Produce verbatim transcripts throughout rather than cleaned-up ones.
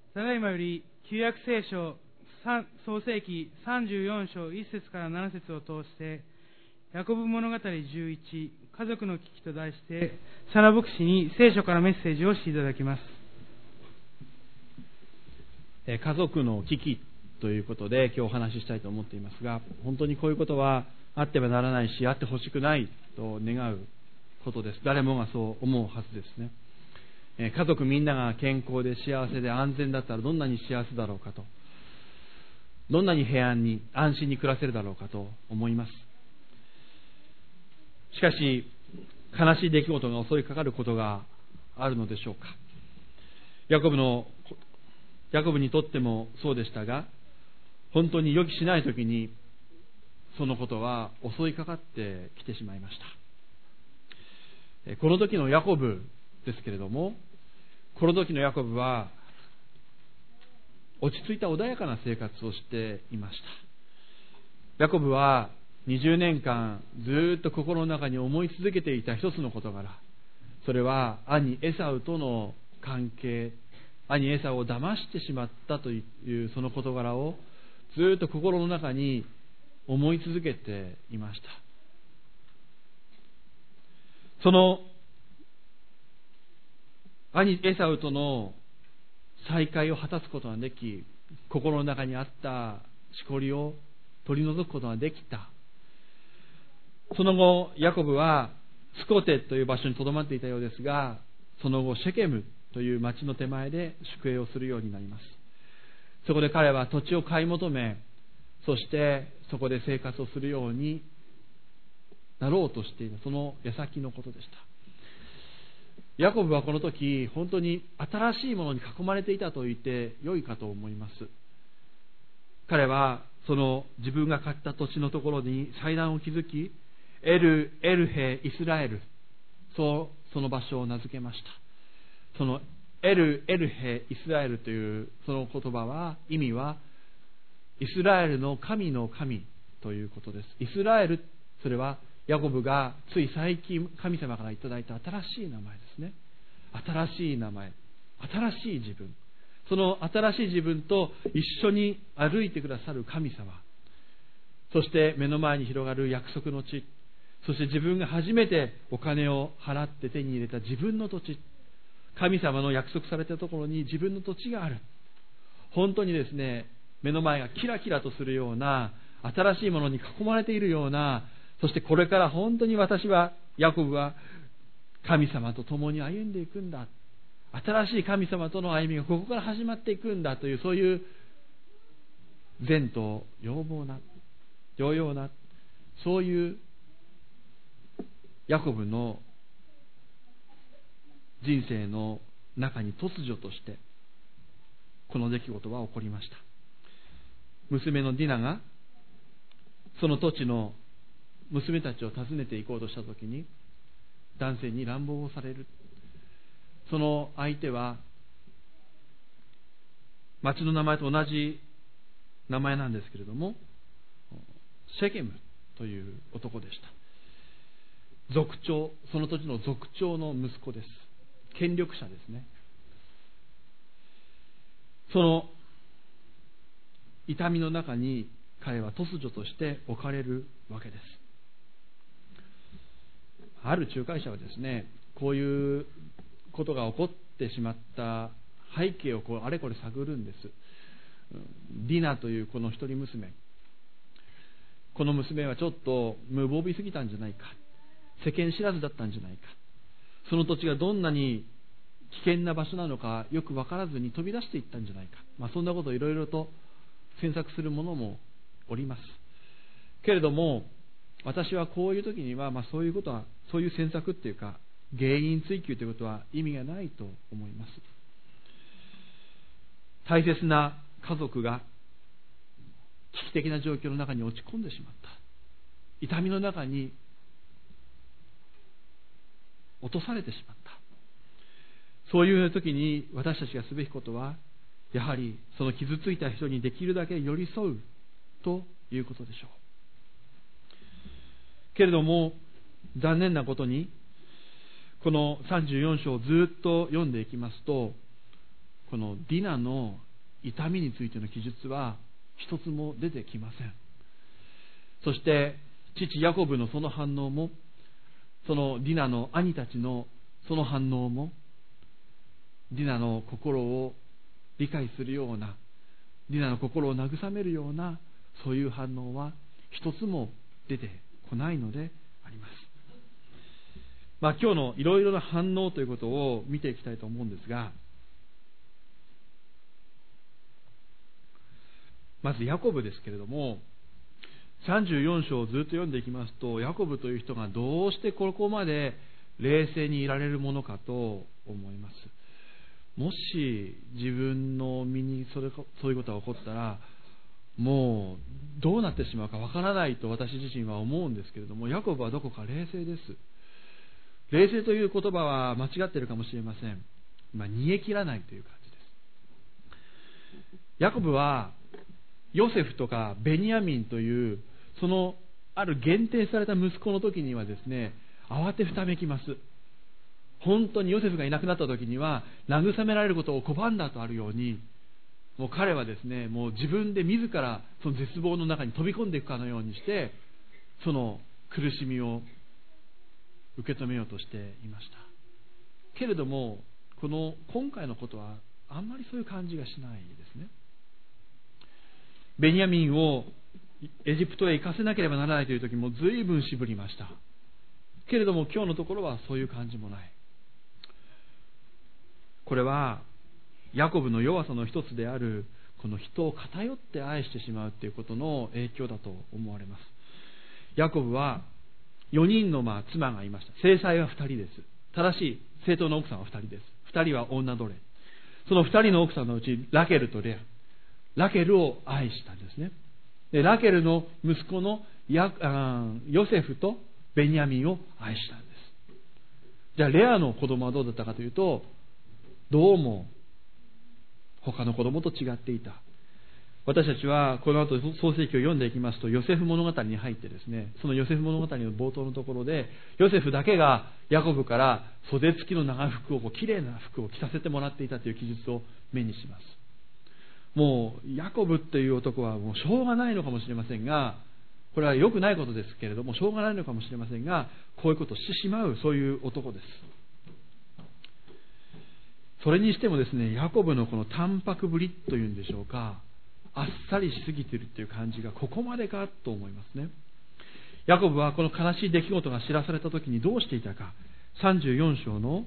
ただいまより旧約聖書創世記さんじゅうよん章いち節からなな節を通してヤコブ物語じゅういち家族の危機と題してサラ牧師に聖書からメッセージをしていただきます。 家族の危機ということで今日お話ししたいと思っていますが、本当にこういうことはあってはならないし、あってほしくないと願うことです。誰もがそう思うはずですね。家族みんなが健康で幸せで安全だったらどんなに幸せだろうかと、どんなに平安に安心に暮らせるだろうかと思います。しかし悲しい出来事が襲いかかることがあるのでしょうか。ヤコブのヤコブにとってもそうでしたが、本当に予期しない時にそのことは襲いかかってきてしまいました。この時のヤコブですけれども、この時のヤコブは落ち着いた穏やかな生活をしていました。ヤコブはにじゅうねんかんずっと心の中に思い続けていた一つの事柄、それは兄エサウとの関係、兄エサウを騙してしまったというその事柄をずっと心の中に思い続けていました。その兄エサウとの再会を果たすことができ、心の中にあったしこりを取り除くことができた。その後ヤコブはスコテという場所に留まっていたようですが、その後シェケムという町の手前で宿営をするようになります。そこで彼は土地を買い求め、そしてそこで生活をするようになろうとしていた、その矢先のことでした。ヤコブはこの時本当に新しいものに囲まれていたと言って良いかと思います。彼はその自分が買った土地のところに祭壇を築き、エル・エルヘ・イスラエル、そうその場所を名付けました。そのエル・エルヘ・イスラエルというその言葉は、意味はイスラエルの神の神ということです。イスラエル、それはヤコブがつい最近神様からいただいた新しい名前ですね。新しい名前、新しい自分、その新しい自分と一緒に歩いてくださる神様、そして目の前に広がる約束の地、そして自分が初めてお金を払って手に入れた自分の土地、神様の約束されたところに自分の土地がある。本当にですね、目の前がキラキラとするような、新しいものに囲まれているような、そしてこれから本当に私は、ヤコブは神様と共に歩んでいくんだ、新しい神様との歩みがここから始まっていくんだという、そういう善と要望な揚々な、そういうヤコブの人生の中に突如としてこの出来事は起こりました。娘のディナがその土地の娘たちを訪ねて行こうとしたときに、男性に乱暴をされる。その相手は町の名前と同じ名前なんですけれども、シェケムという男でした。族長、その土地の族長の息子です。権力者ですね。その痛みの中に彼は突如として置かれるわけです。ある仲介者はですね、こういうことが起こってしまった背景をこうあれこれ探るんです。ディナというこの一人娘、この娘はちょっと無防備すぎたんじゃないか、世間知らずだったんじゃないか、その土地がどんなに危険な場所なのかよく分からずに飛び出していったんじゃないか、まあ、そんなことをいろいろと詮索する者もおります。けれども私はこういう時には、まあ、そういうことは、そういう詮索っていうか原因追求ということは意味がないと思います。大切な家族が危機的な状況の中に落ち込んでしまった、痛みの中に落とされてしまった、そういう時に私たちがすべきことは、やはりその傷ついた人にできるだけ寄り添うということでしょう。けれども残念なことに、このさんじゅうよん章をずっと読んでいきますと、 このディナの痛みについての記述は一つも出てきません。そして父ヤコブのその反応も、そのディナの兄たちのその反応も、ディナの心を理解するような、ディナの心を慰めるような、そういう反応は一つも出てこないのであります。まあ、今日のいろいろな反応ということを見ていきたいと思うんですが、まずヤコブですけれども、さんじゅうよん章をずっと読んでいきますと、ヤコブという人がどうしてここまで冷静にいられるものかと思います。もし自分の身にそれそういうことが起こったら、もうどうなってしまうかわからないと私自身は思うんですけれども、ヤコブはどこか冷静です。冷静という言葉は間違っているかもしれません。まあ、煮え切らないという感じです。ヤコブはヨセフとかベニヤミンというそのある限定された息子の時にはですね、慌てふためきます。本当にヨセフがいなくなった時には慰められることを拒んだとあるように、もう彼はですね、もう自分で自らその絶望の中に飛び込んでいくかのようにして、その苦しみを受け止めようとしていました。けれどもこの今回のことはあんまりそういう感じがしないですね。ベニヤミンをエジプトへ行かせなければならないという時も随分渋りました。けれども今日のところはそういう感じもない。これはヤコブの弱さの一つである、この人を偏って愛してしまうということの影響だと思われます。ヤコブはよにんのまあ妻がいました。正妻はふたりです。正しい正当な奥さんはふたりです。ふたりは女奴隷。そのふたりの奥さんのうちラケルとレア、ラケルを愛したんですね。でラケルの息子のヤあヨセフとベニヤミンを愛したんです。じゃあレアの子供はどうだったかというと、どうも他の子供と違っていた。私たちはこの後創世記を読んでいきますと、ヨセフ物語に入ってですね、そのヨセフ物語の冒頭のところでヨセフだけがヤコブから袖付きの長服を、こう綺麗な服を着させてもらっていたという記述を目にします。もうヤコブという男はもうしょうがないのかもしれませんが、これは良くないことですけれどもしょうがないのかもしれませんが、こういうことをしてしまう、そういう男です。それにしてもですね、ヤコブのこの淡白ぶりというんでしょうか、あっさりしすぎているという感じがここまでかと思いますね。ヤコブはこの悲しい出来事が知らされた時にどうしていたか。さんじゅうよん章の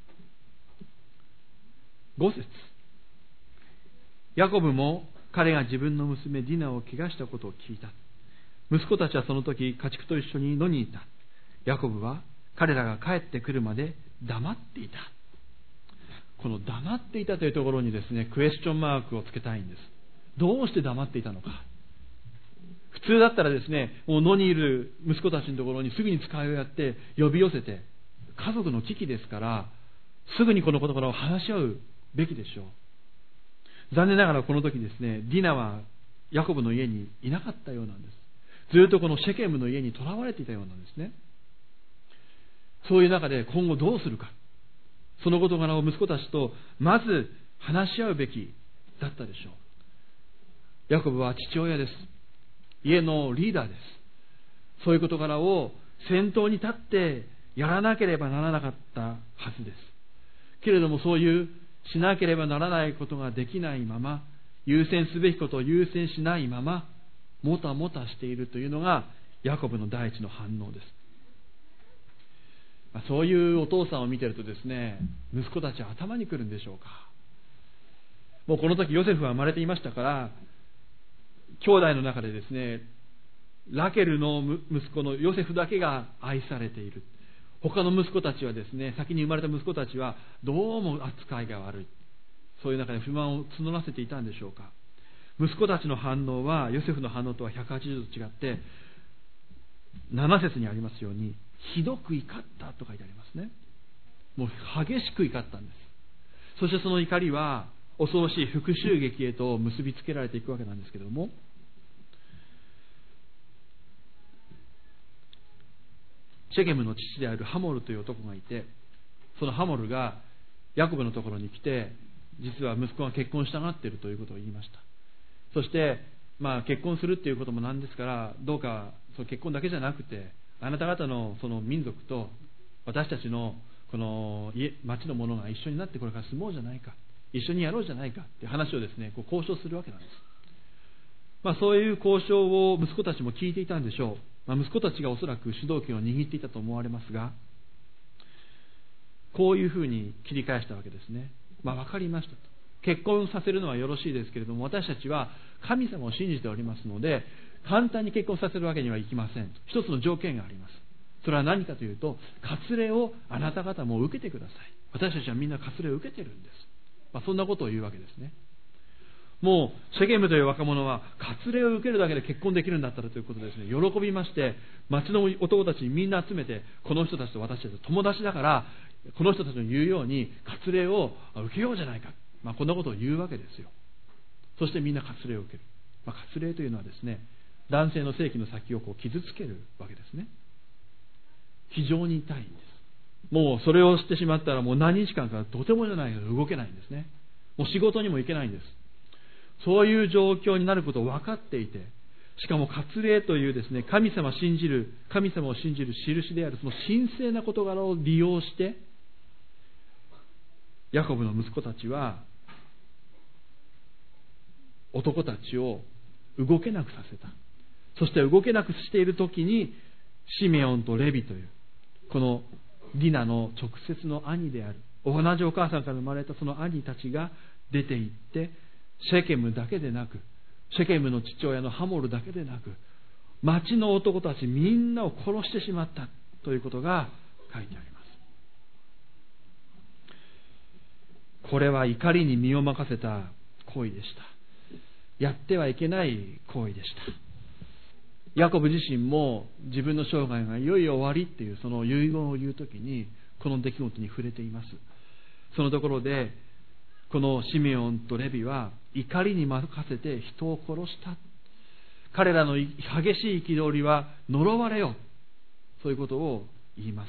ご節、ヤコブも彼が自分の娘ディナを怪我したことを聞いた。息子たちはその時家畜と一緒に野にいた。ヤコブは彼らが帰ってくるまで黙っていた。この黙っていたというところにですね、クエスチョンマークをつけたいんです。どうして黙っていたのか。普通だったらですね、もう野にいる息子たちのところにすぐに使いをやって呼び寄せて、家族の危機ですからすぐにこの事柄を話し合うべきでしょう。残念ながらこの時ですね、ディナはヤコブの家にいなかったようなんです。ずっとこのシェケムの家に囚われていたようなんですね。そういう中で今後どうするか、その事柄を息子たちとまず話し合うべきだったでしょう。ヤコブは父親です。家のリーダーです。そういう事柄を先頭に立ってやらなければならなかったはずです。けれどもそういうしなければならないことができないまま、優先すべきことを優先しないままもたもたしているというのがヤコブの第一の反応です。そういうお父さんを見てるとですね、息子たちは頭にくるんでしょうか。もうこの時ヨセフは生まれていましたから、兄弟の中でですね、ラケルの息子のヨセフだけが愛されている。他の息子たちはですね、先に生まれた息子たちはどうも扱いが悪い。そういう中で不満を募らせていたんでしょうか。息子たちの反応はヨセフの反応とはひゃくはちじゅうど違って、なな節にありますようにひどく怒ったと書いてありますね。もう激しく怒ったんです。そしてその怒りは恐ろしい復讐劇へと結びつけられていくわけなんですけれども、シェケムの父であるハモルという男がいて、そのハモルがヤコブのところに来て、 実は息子が結婚したがっているということを言いました。そして、まあ、結婚するっていうこともなんですから、どうかその結婚だけじゃなくて、あなた方のその民族と私たちのこの家町の者が一緒になってこれから住もうじゃないか、一緒にやろうじゃないかっていう話をですね、こう交渉するわけなんです。まあ、そういう交渉を息子たちも聞いていたんでしょう。まあ、息子たちがおそらく主導権を握っていたと思われますが、こういうふうに切り返したわけですね。まあ、分かりましたと。結婚させるのはよろしいですけれども、私たちは神様を信じておりますので、簡単に結婚させるわけにはいきませんと。一つの条件があります。それは何かというと、割礼をあなた方も受けてください。私たちはみんな割礼を受けているんです。まあ、そんなことを言うわけですね。もうシェケムという若者は割礼を受けるだけで結婚できるんだったらということでですね、喜びまして、町の男たちにみんな集めて、この人たちと私たちと友達だから、この人たちの言うように割礼を受けようじゃないか、まあ、こんなことを言うわけですよ。そしてみんな割礼を受ける。まあ、割礼というのはですね、男性の性器の先をこう傷つけるわけですね。非常に痛いんです。もうそれをしてしまったらもう何日間かとてもじゃないけど動けないんですね。もう仕事にも行けないんです。そういう状況になることを分かっていて、しかも割礼というですね、神様を信じる神様を信じる印であるその神聖な事柄を利用して、ヤコブの息子たちは男たちを動けなくさせた。そして動けなくしている時にシメオンとレビというこのディナの直接の兄である、同じお母さんから生まれたその兄たちが出て行って、シェケムだけでなく、シェケムの父親のハモルだけでなく、町の男たちみんなを殺してしまったということが書いてあります。これは怒りに身を任せた行為でした。やってはいけない行為でした。ヤコブ自身も自分の生涯がいよいよ終わりっていうその遺言を言うときにこの出来事に触れています。そのところでこのシメオンとレビは怒りに任せて人を殺した。彼らの激しい憤りは呪われよ。そういうことを言います。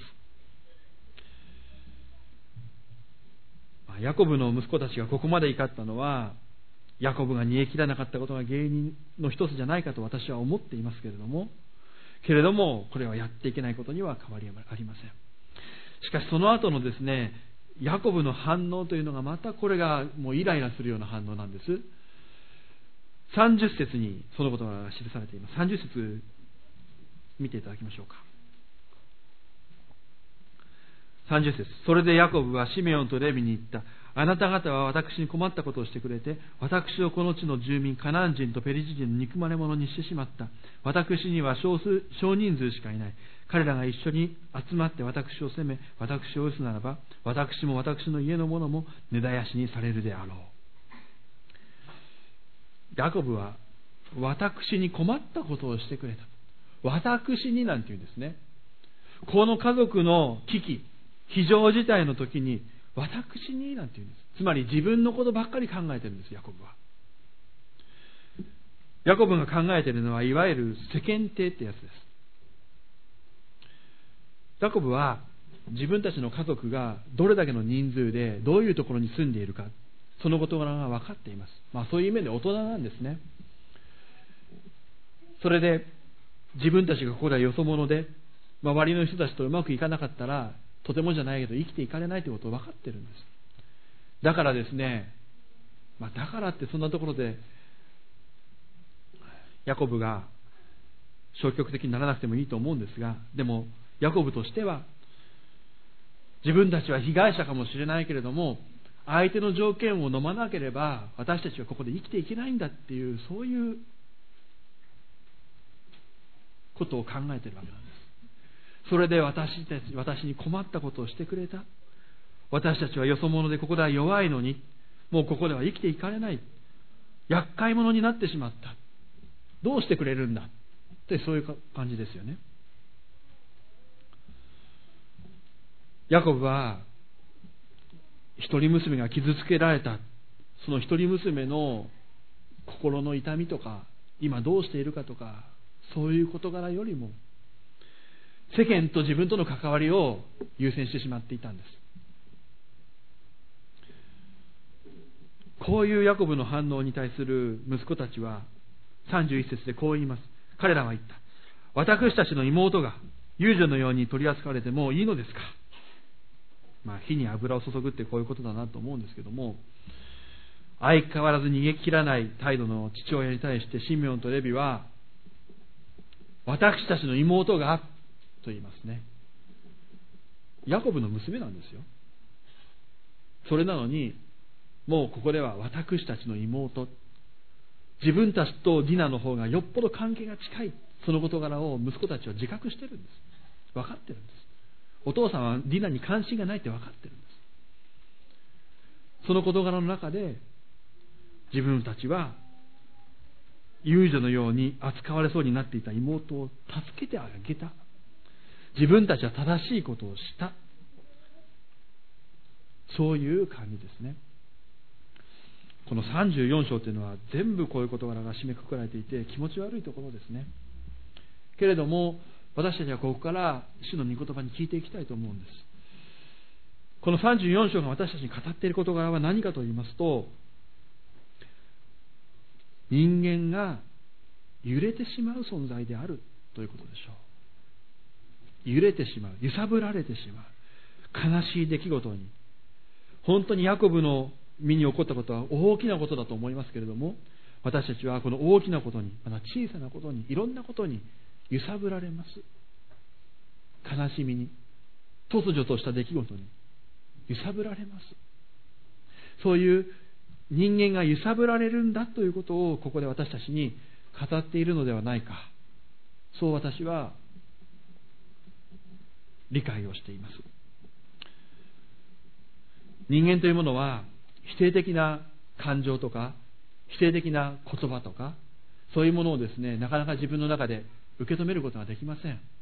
ヤコブの息子たちがここまで怒ったのは、ヤコブが煮え切らなかったことが原因の一つじゃないかと私は思っていますけれども、けれどもこれはやっていけないことには変わりありません。しかしその後のですね、ヤコブの反応というのがまたこれがもうイライラするような反応なんです。さんじゅっ節にそのことが記されています。さんじゅっ節見ていただきましょうか。さんじゅっ節、それでヤコブはシメオンとレビに言った。あなた方は私に困ったことをしてくれて、私をこの地の住民カナン人とペリシ人の憎まれ者にしてしまった。私には 少, 数少人数しかいない。彼らが一緒に集まって私を責め、私を討つならば、私も私の家の者も根絶やしにされるであろう。ヤコブは私に困ったことをしてくれた。私になんて言うんですね。この家族の危機、非常事態の時に私になんて言うんです。つまり自分のことばっかり考えてるんです、ヤコブは。ヤコブが考えているのはいわゆる世間体ってやつです。ヤコブは自分たちの家族がどれだけの人数でどういうところに住んでいるか、その事柄が分かっています。まあそういう面で大人なんですね。それで自分たちがここではよそ者で周りの人たちとうまくいかなかったらとてもじゃないけど生きていかれないということを分かっているんです。だからですね、まあ、だからってそんなところでヤコブが消極的にならなくてもいいと思うんですが、でもヤコブとしては自分たちは被害者かもしれないけれども、相手の条件を飲まなければ私たちはここで生きていけないんだっていう、そういうことを考えているわけなんです。それで私たち、私に困ったことをしてくれた。私たちはよそ者でここでは弱いのに、もうここでは生きていかれない。厄介者になってしまった。どうしてくれるんだってそういう感じですよね。ヤコブは一人娘が傷つけられた、その一人娘の心の痛みとか今どうしているかとか、そういう事柄よりも世間と自分との関わりを優先してしまっていたんです。 こういうヤコブの反応に対する息子たちはさんじゅういっ節でこう言います。彼らは言った。私たちの妹が遊女のように取り扱われてもいいのですか。まあ、火に油を注ぐってこういうことだなと思うんですけども、相変わらず逃げ切らない態度の父親に対してシメオンとレビは、私たちの妹がと言いますね。ヤコブの娘なんですよ。それなのに、もうここでは私たちの妹、自分たちとディナの方がよっぽど関係が近い、その事柄を息子たちは自覚してるんです。分かってるんです。お父さんはディナに関心がないって分かってるんです。その事柄の中で自分たちは遊女のように扱われそうになっていた妹を助けてあげた。自分たちは正しいことをした。そういう感じですね。このさんじゅうよん章というのは全部こういう事柄が締めくくられていて気持ち悪いところですね。けれども私たちはここから主の御言葉に聞いていきたいと思うんです。このさんじゅうよん章が私たちに語っている事柄は何かと言いますと、人間が揺れてしまう存在であるということでしょう。揺れてしまう、揺さぶられてしまう、悲しい出来事に。本当にヤコブの身に起こったことは大きなことだと思いますけれども、私たちはこの大きなことに、また小さなことに、いろんなことに揺さぶられます。悲しみに、突如とした出来事に揺さぶられます。そういう人間が揺さぶられるんだということをここで私たちに語っているのではないか、そう私は理解をしています。人間というものは否定的な感情とか否定的な言葉とかそういうものをですね、なかなか自分の中で受け止めることができません。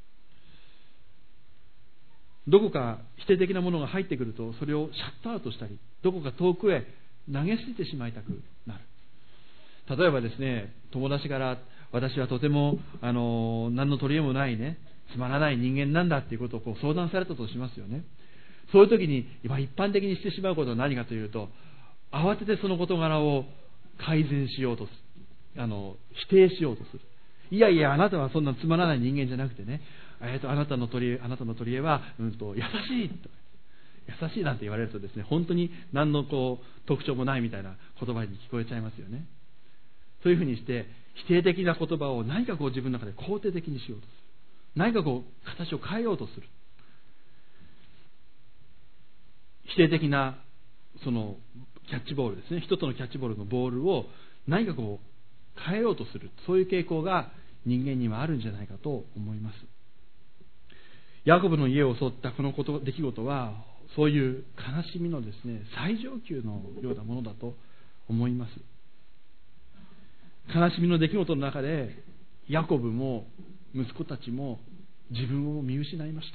どこか否定的なものが入ってくるとそれをシャットアウトしたり、どこか遠くへ投げ捨ててしまいたくなる。例えばですね、友達から私はとてもあの何の取り柄もないね、つまらない人間なんだっていうことをこう相談されたとしますよね。そういう時に今一般的にしてしまうことは何かというと、慌ててその事柄を改善しようとする、あの否定しようとする。いやいや、あなたはそんなつまらない人間じゃなくてね、えー、とあなたの取りあなたの取り柄は、うん、と優しいと優しいなんて言われるとですね、本当に何のこう特徴もないみたいな言葉に聞こえちゃいますよね。そういうふうにして否定的な言葉を何かこう自分の中で肯定的にしようとする、何かこう形を変えようとする。否定的なそのキャッチボールですね、一つのキャッチボールのボールを何かこう変えようとする、そういう傾向が人間にはあるんじゃないかと思います。ヤコブの家を襲ったこのこと出来事はそういう悲しみのですね、最上級のようなものだと思います。悲しみの出来事の中でヤコブも息子たちも自分を見失いました。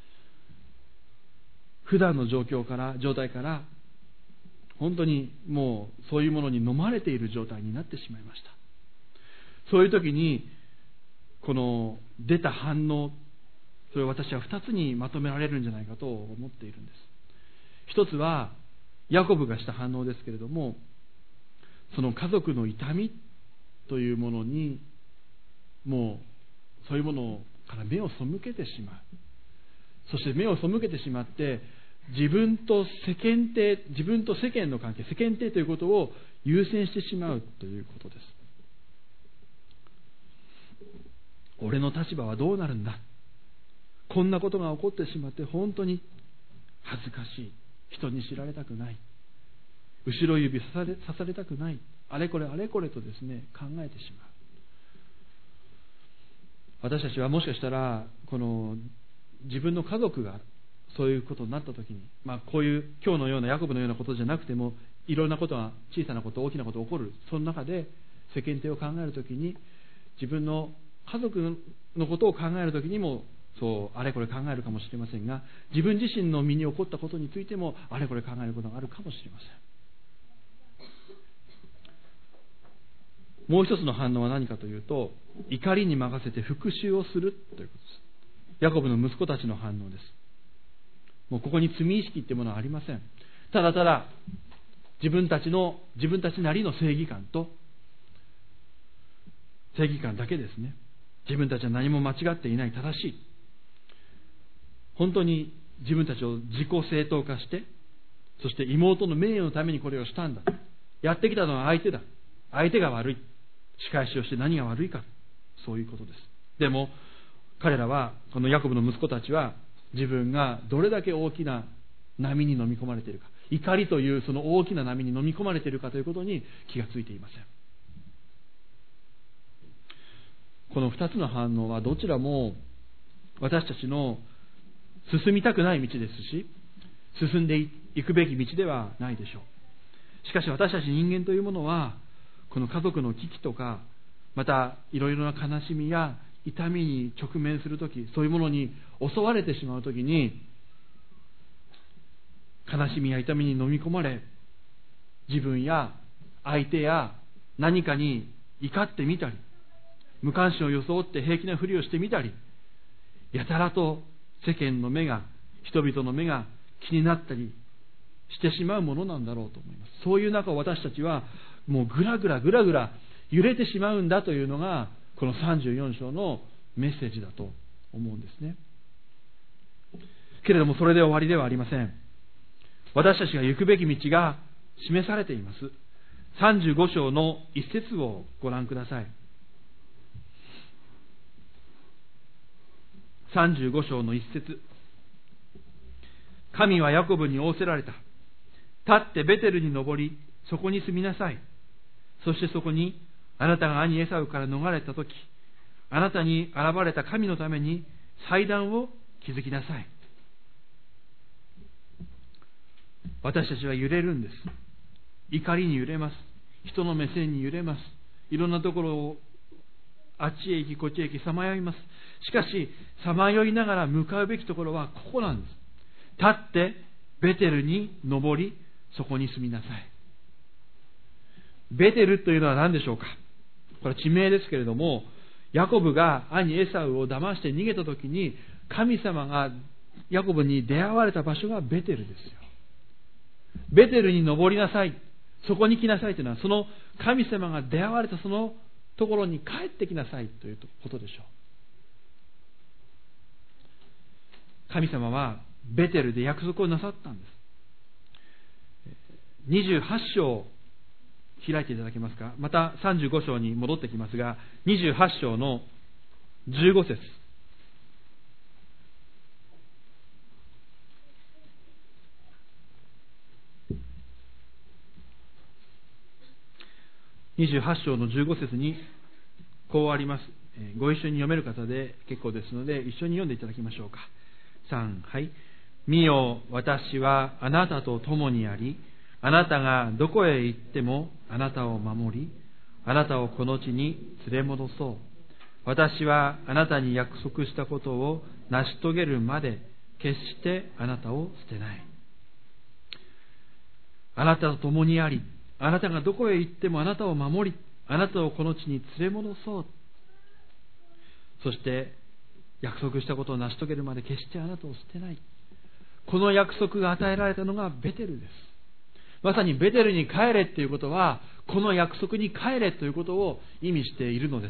普段の状況から状態から本当にもうそういうものに飲まれている状態になってしまいました。そういう時にこの出た反応、それを私は二つにまとめられるんじゃないかと思っているんです。一つはヤコブがした反応ですけれども、その家族の痛みというものにもうそういうものから目を背けてしまう。そして目を背けてしまって自分と世間体、自分と世間の関係、世間体ということを優先してしまうということです。俺の立場はどうなるんだ、こんなことが起こってしまって本当に恥ずかしい、人に知られたくない、後ろ指刺され、刺されたくない、あれこれあれこれとですね考えてしまう。私たちはもしかしたらこの自分の家族がそういうことになったときに、まあ、こういう今日のようなヤコブのようなことじゃなくてもいろんなことが小さなこと大きなことが起こる、その中で世間体を考えるときに自分の家族のことを考えるときにもそうあれこれ考えるかもしれませんが、自分自身の身に起こったことについてもあれこれ考えることがあるかもしれません。もう一つの反応は何かというと、怒りに任せて復讐をするということです。ヤコブの息子たちの反応です。もうここに罪意識っていうものはありません。ただただ自分たちの自分たちなりの正義感と正義感だけですね。自分たちは何も間違っていない、正しい、本当に自分たちを自己正当化して、そして妹の名誉のためにこれをしたんだ、やってきたのは相手だ、相手が悪い、仕返しをして何が悪いか、そういうことです。でも彼らは、このヤコブの息子たちは、自分がどれだけ大きな波に飲み込まれているか、怒りというその大きな波に飲み込まれているかということに気がついていません。この二つの反応はどちらも私たちの進みたくない道ですし、進んでいくべき道ではないでしょう。しかし私たち人間というものは、この家族の危機とか、またいろいろな悲しみや痛みに直面するとき、そういうものに襲われてしまうときに、悲しみや痛みに飲み込まれ、自分や相手や何かに怒ってみたり、無関心を装って平気なふりをしてみたり、やたらと世間の目が、人々の目が気になったりしてしまうものなんだろうと思います。そういう中を私たちはもうぐらぐらぐらぐら揺れてしまうんだというのが、このさんじゅうよん章のメッセージだと思うんですね。けれどもそれで終わりではありません。私たちが行くべき道が示されています。さんじゅうご章の一節をご覧ください。さんじゅうご章の一節。神はヤコブに仰せられた。立ってベテルに登り、そこに住みなさい。そしてそこにあなたが兄エサウから逃れたとき、あなたに現れた神のために祭壇を築きなさい。私たちは揺れるんです。怒りに揺れます。人の目線に揺れます。いろんなところをあっちへ行きこっちへ行きさまよいます。しかしさまよいながら向かうべきところはここなんです。立ってベテルに登り、そこに住みなさい。ベテルというのは何でしょうか。これは地名ですけれども、ヤコブが兄エサウを騙して逃げたときに、神様がヤコブに出会われた場所がベテルですよ。ベテルに登りなさい、そこに来なさいというのは、その神様が出会われたそのところに帰ってきなさいということでしょう。神様はベテルで約束をなさったんです。にじゅうはち章開いていただけますか。またさんじゅうご章に戻ってきますが、にじゅうはち章のじゅうご節。にじゅうはち章のじゅうご節にこうあります。ご一緒に読める方で結構ですので、一緒に読んでいただきましょうか。さん、はい。見よ、私はあなたと共にあり、あなたがどこへ行ってもあなたを守り、あなたをこの地に連れ戻そう。私はあなたに約束したことを成し遂げるまで決してあなたを捨てない。あなたと共にあり、あなたがどこへ行ってもあなたを守り、あなたをこの地に連れ戻そう。そして約束したことを成し遂げるまで決してあなたを捨てない。この約束が与えられたのがベテルです。まさにベテルに帰れということは、この約束に帰れということを意味しているのです。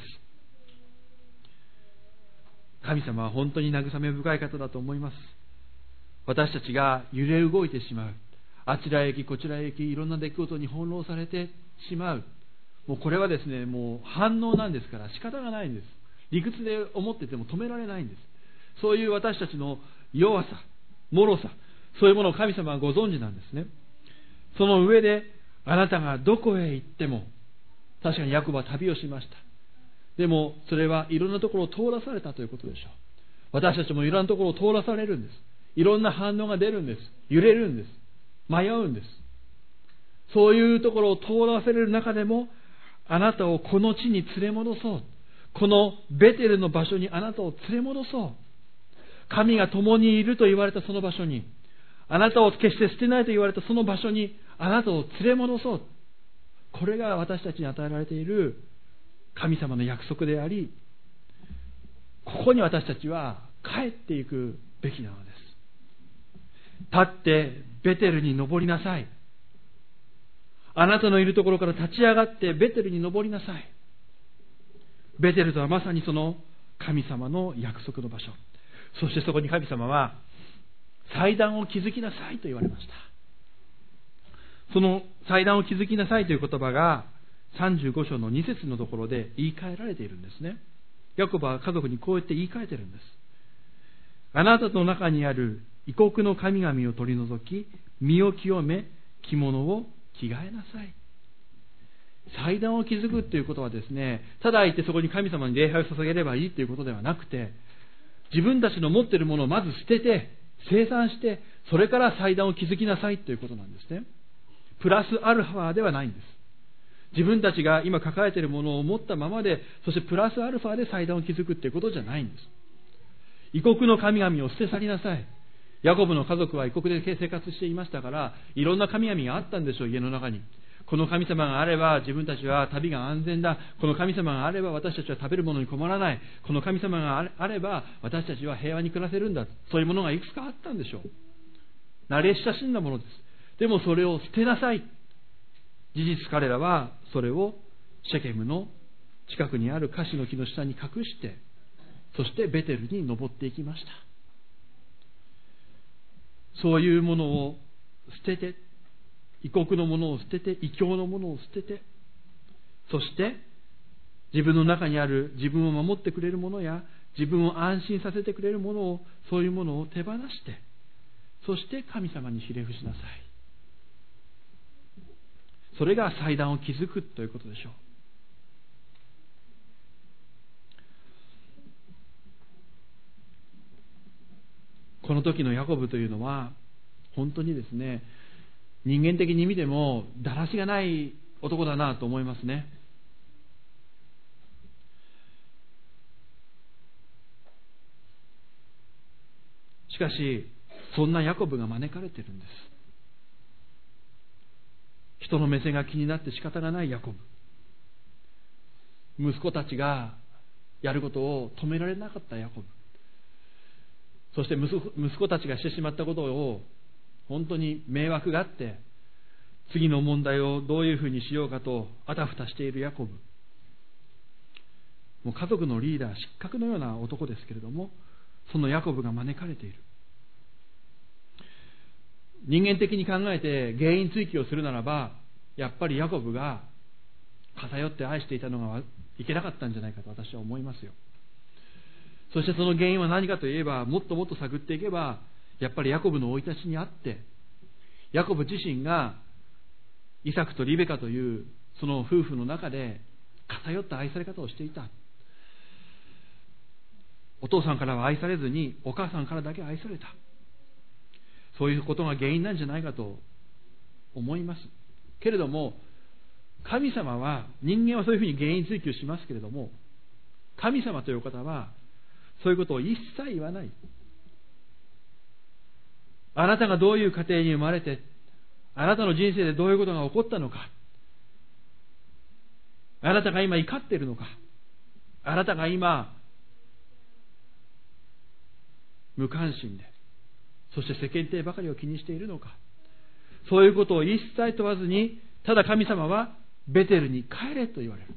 神様は本当に慰め深い方だと思います。私たちが揺れ動いてしまう、あちらへ行きこちらへ行き、いろんな出来事に翻弄されてしまう、もうこれはですね、もう反応なんですから仕方がないんです。理屈で思ってても止められないんです。そういう私たちの弱さ、脆さ、そういうものを神様はご存知なんですね。その上で、あなたがどこへ行っても、確かにヤコブは旅をしました。でもそれはいろんなところを通らされたということでしょう。私たちもいろんなところを通らされるんです。いろんな反応が出るんです。揺れるんです。迷うんです。そういうところを通らせる中でも、あなたをこの地に連れ戻そう。このベテルの場所にあなたを連れ戻そう。神が共にいると言われたその場所に、あなたを決して捨てないと言われたその場所にあなたを連れ戻そう。これが私たちに与えられている神様の約束であり、ここに私たちは帰っていくべきなのです。立ってベテルに登りなさい。 あなたのいるところから立ち上がってベテルに登りなさい。ベテルとはまさにその神様の約束の場所。そしてそこに神様は祭壇を築きなさいと言われました。その祭壇を築きなさいという言葉がさんじゅうご章のに節のところで言い換えられているんですね。ヤコブは家族にこうやって言い換えているんです。あなたの中にある異国の神々を取り除き、身を清め、着物を着替えなさい。祭壇を築くということはですね、ただ行ってそこに神様に礼拝を捧げればいいということではなくて、自分たちの持っているものをまず捨てて、清算して、それから祭壇を築きなさいということなんですね。プラスアルファではないんです。自分たちが今抱えているものを持ったままで、そしてプラスアルファで祭壇を築くということじゃないんです。異国の神々を捨て去りなさい。ヤコブの家族は異国で生活していましたから、いろんな神々があったんでしょう、家の中に。この神様があれば自分たちは旅が安全だ。この神様があれば私たちは食べるものに困らない。この神様があれば私たちは平和に暮らせるんだ。そういうものがいくつかあったんでしょう。慣れ親しんだものです。でもそれを捨てなさい。事実彼らはそれをシェケムの近くにあるカシの木の下に隠して、そしてベテルに登っていきました。そういうものを捨てて、異国のものを捨てて、異教のものを捨てて、そして自分の中にある自分を守ってくれるものや自分を安心させてくれるものを、そういうものを手放して、そして神様にひれ伏しなさい。それが祭壇を築くということでしょう。この時のヤコブというのは本当にですね、人間的に見てもだらしがない男だなと思いますね。しかしそんなヤコブが招かれているんです。人の目線が気になって仕方がないヤコブ、息子たちがやることを止められなかったヤコブ、そして息子、息子たちがしてしまったことを本当に迷惑があって次の問題をどういうふうにしようかとあたふたしているヤコブ、もう家族のリーダー失格のような男ですけれども、そのヤコブが招かれている。人間的に考えて原因追及をするならば、やっぱりヤコブが偏って愛していたのがいけなかったんじゃないかと私は思いますよ。そしてその原因は何かといえば、もっともっと探っていけば、やっぱりヤコブの生い立ちにあって、ヤコブ自身がイサクとリベカというその夫婦の中で偏った愛され方をしていた。お父さんからは愛されずにお母さんからだけ愛された。そういうことが原因なんじゃないかと思いますけれども、神様は、人間はそういうふうに原因追求しますけれども、神様という方はそういうことを一切言わない。あなたがどういう家庭に生まれて、あなたの人生でどういうことが起こったのか、あなたが今怒っているのか、あなたが今無関心で、そして世間体ばかりを気にしているのか、そういうことを一切問わずに、ただ神様はベテルに帰れと言われる。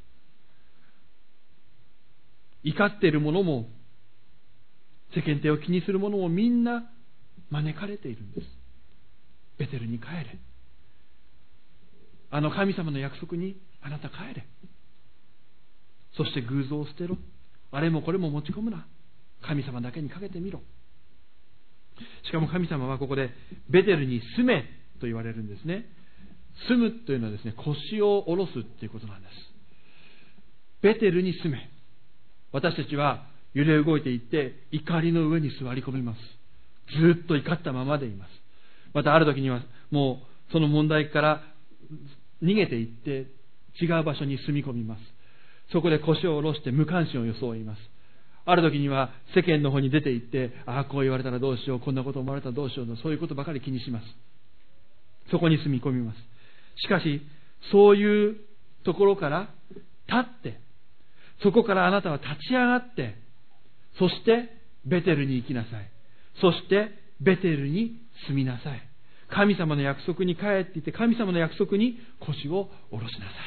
怒っている者も世間体を気にする者もみんな招かれているんです。ベテルに帰れ、あの神様の約束にあなた帰れ、そして偶像を捨てろ、あれもこれも持ち込むな、神様だけにかけてみろ。しかも神様はここでベテルに住めと言われるんですね。住むというのはですね、腰を下ろすということなんです。ベテルに住め。私たちは揺れ動いていって怒りの上に座り込みます。ずっと怒ったままでいます。またある時にはもうその問題から逃げていって違う場所に住み込みます。そこで腰を下ろして無関心を装います。ある時には世間の方に出て行って、ああこう言われたらどうしよう、こんなこと思われたらどうしようの、そういうことばかり気にします。そこに住み込みます。しかしそういうところから立って、そこからあなたは立ち上がって、そしてベテルに行きなさい。そしてベテルに住みなさい。 神様の約束に帰っていて、神様の約束に腰を下ろしなさい。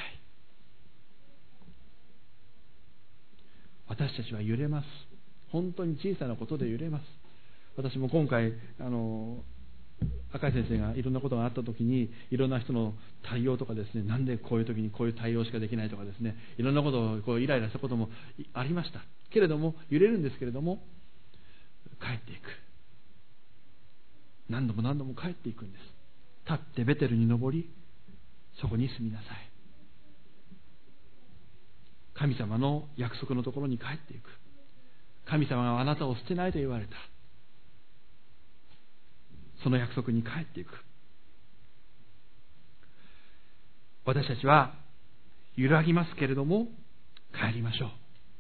私たちは揺れます。本当に小さなことで揺れます。私も今回あの赤井先生がいろんなことがあったときに、いろんな人の対応とかですね、なんでこういう時にこういう対応しかできないとかですね、いろんなことをこうイライラしたこともありましたけれども、揺れるんですけれども、帰っていく。何度も何度も帰っていくんです。立ってベテルに登り、そこに住みなさい。神様の約束のところに帰っていく。神様があなたを捨てないと言われた、その約束に帰っていく。私たちは揺らぎますけれども帰りましょう。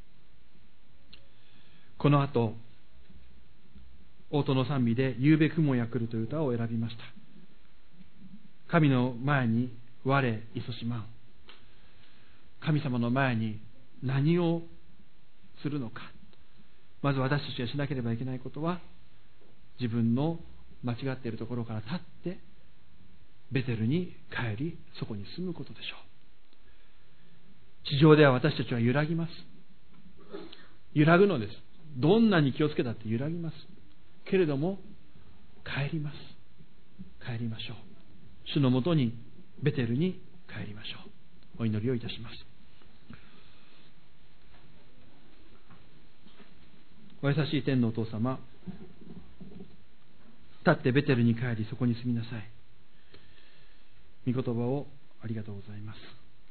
この後、応答の賛美で夕べ雲や来るという歌を選びました。神の前に我いそしまん。神様の前に何をするのか。まず私たちがしなければいけないことは、自分の間違っているところから立ってベテルに帰り、そこに住むことでしょう。地上では私たちは揺らぎます。揺らぐのです。どんなに気をつけたって揺らぎますけれども、帰ります。帰りましょう。主のもとに、ベテルに帰りましょう。お祈りをいたします。お優しい天のお父様、立ってベテルに帰り、そこに住みなさい。御言葉をありがとうございます。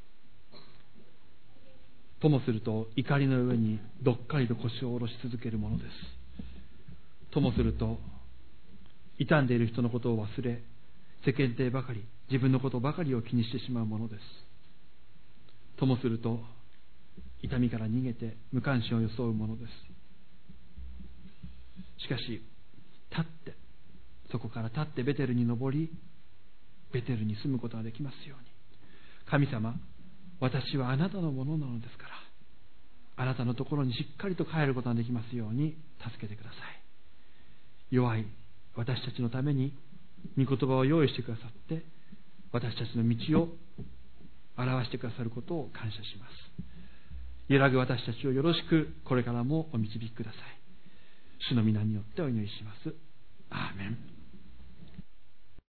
ともすると怒りの上にどっかりと腰を下ろし続けるものです。ともすると傷んでいる人のことを忘れ、世間体ばかり、自分のことばかりを気にしてしまうものです。ともすると痛みから逃げて無関心を装うものです。しかし立って、そこから立ってベテルに登り、ベテルに住むことができますように。神様、私はあなたのものなのですから、あなたのところにしっかりと帰ることができますように助けてください。弱い私たちのために御言葉を用意してくださって、私たちの道を表してくださることを感謝します。揺らぐ私たちをよろしくこれからもお導きください。主の皆によってお祈りします。アーメン。